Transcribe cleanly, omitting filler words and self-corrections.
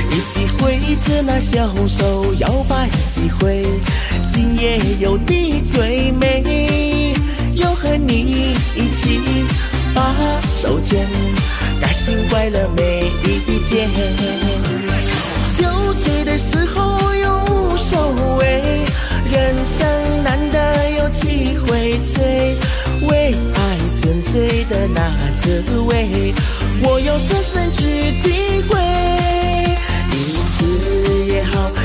一起挥着那小手摇摆几回，今夜有你最美，又和你一起把手牵，开心快乐每一天。酒醉的时候又无所谓，人生难得有几回醉，为爱沉醉的那滋味，我要深深去体会。一次也好，